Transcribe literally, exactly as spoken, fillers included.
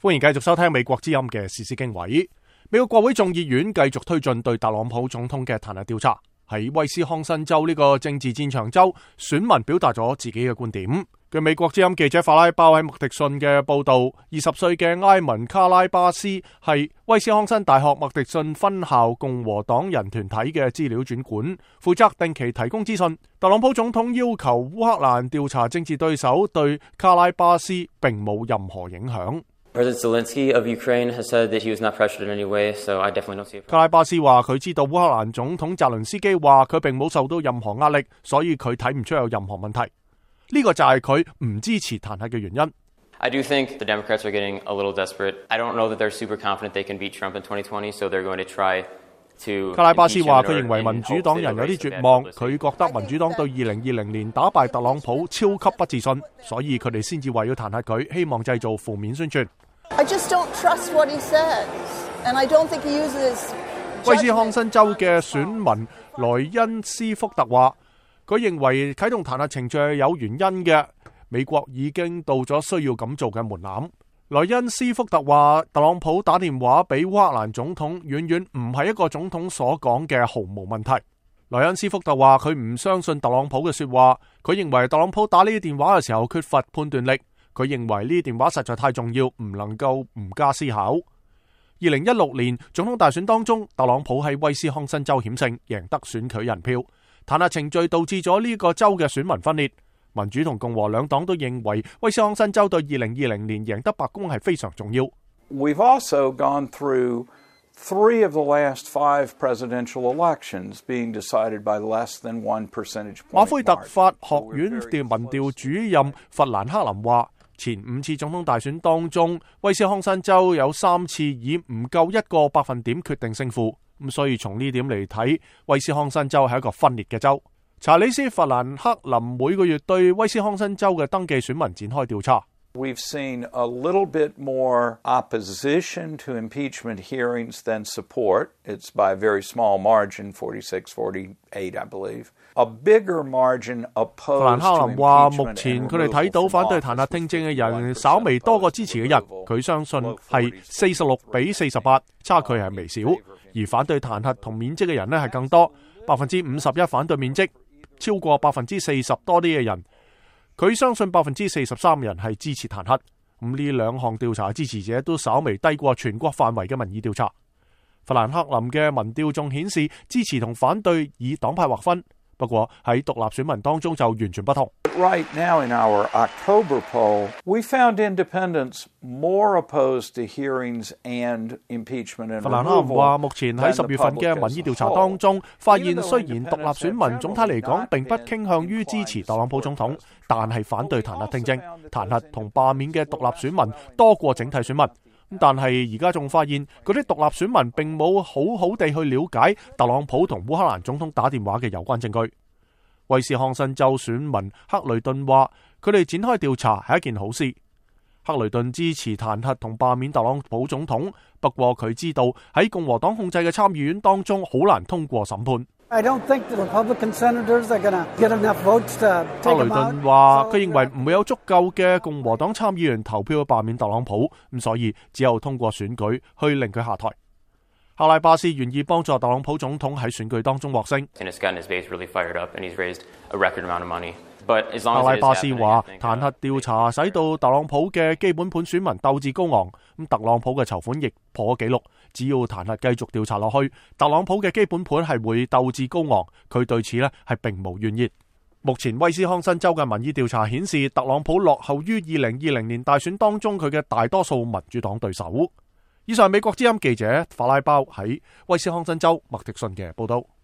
歡迎繼續收聽美國之音嘅時事經緯。美國國會眾議院繼續推進對特朗普總統嘅彈劾調查。喺威斯康辛州呢個政治戰場州，選民表達咗自己嘅觀點。據美國之音記者法拉包喺麥迪遜嘅報道，二十歲嘅埃文卡拉巴斯係威斯康辛大學麥迪遜分校共和黨人團體嘅資料轉管，負責定期提供資訊。特朗普總統要求烏克蘭調查政治對手，對卡拉巴斯並冇任何影響。 President Zelensky of Ukraine has said that he was not pressured in any way, so I definitely don't see it. 卡拉巴斯話佢知道烏克蘭總統澤倫斯基話佢並冇受到任何壓力，所以佢睇唔出有任何問題。呢個就係佢唔支持彈劾嘅原因。 I do think the Democrats are getting a little desperate. I don't know that they're super confident they can beat Trump in twenty twenty, so they're going to try to. 卡拉巴斯話佢認為民主黨人有啲絕望，佢覺得民主黨對二零二零年打敗特朗普超級不自信，所以佢哋先至為要彈劾佢，希望製造負面宣傳。 I just don't trust what he says, and I don't think he uses. 威斯康辛州嘅選民萊恩斯福特話，佢認為啟動彈劾程序係有原因嘅，美國已經到咗需要咁做嘅門檻。萊恩斯福特話，特朗普打電話俾烏克蘭總統，遠遠唔係一個總統所講嘅毫無問題。萊恩斯福特話，佢唔相信特朗普嘅說話，佢認為特朗普打呢啲電話嘅時候缺乏判斷力。佢認為呢啲電話實在太重要，唔能夠唔加思考。二零一六年總統大選當中，特朗普喺威斯康辛州險勝，贏得選舉人票。彈劾程序導致咗呢個州嘅選民分裂，民主同共和兩黨都認為威斯康辛州對二零二零年贏得白宮係非常重要。 We've also gone through three of the last five presidential elections being decided by less than one percentage point. 馬菲特法學院調民調主任弗蘭克林話，前五次總統大選當中，威斯康辛州有三次以唔夠一個百分點決定勝負，咁所以從呢點嚟睇，威斯康辛州係一個分裂嘅州。查理斯·弗蘭克林每個月對威斯康辛州嘅登記選民展開調查。 We've seen a little bit more opposition to impeachment hearings than support. It's by a very small margin, forty-six forty-eight, I believe. A bigger margin opposed 弗蘭克林話，目前佢哋睇到反對彈劾聽證嘅人稍微多過支持嘅人，佢相信係四十六比四十八，差距係微小。而反對彈劾同免職嘅人呢係更多，百分之五十一反對免職，超過百分之四十多啲嘅人。佢相信百分之四十三人係支持彈劾，咁呢兩項調查支持者都稍微低過全國範圍嘅民意調查。弗蘭克林嘅民調仲顯示支持同反對以黨派劃分，不過喺獨立選民當中就完全不同。 Right now in our October poll, we found independents more opposed to hearings and impeachment and removal. 弗蘭克林話，目前喺十月份嘅民意調查當中，發現雖然獨立選民總體嚟講並不傾向於支持特朗普總統，但係反對彈劾聽證、彈劾同罷免嘅獨立選民多過整體選民。但係而家仲發現嗰啲獨立選民並冇好好地去了解特朗普同烏克蘭總統打電話嘅有關證據。威斯康辛州選民克雷頓話，佢哋展開調查係一件好事。克雷頓支持彈劾同罷免特朗普總統，不過佢知道喺共和黨控制嘅參議院當中好難通過審判。 I don't think the Republican senators are gonna get enough votes to take him out. 克雷頓話，佢認為唔會有足夠嘅共和黨參議員投票罷免特朗普，咁所以只有通過選舉去令佢下台。克拉巴斯願意幫助特朗普總統喺選舉當中獲勝。克拉巴斯話，彈劾調查使到特朗普嘅基本盤選民鬥志高昂，咁特朗普嘅籌款亦破紀錄。只要彈劾繼續調查落去，特朗普嘅基本盤係會鬥志高昂。佢對此呢係並無怨言。目前威斯康辛州嘅民意調查顯示，特朗普落後於二零二零年大選當中佢嘅大多數民主黨對手。以上係美國之音記者法拉包喺威斯康辛州麥迪遜嘅報道。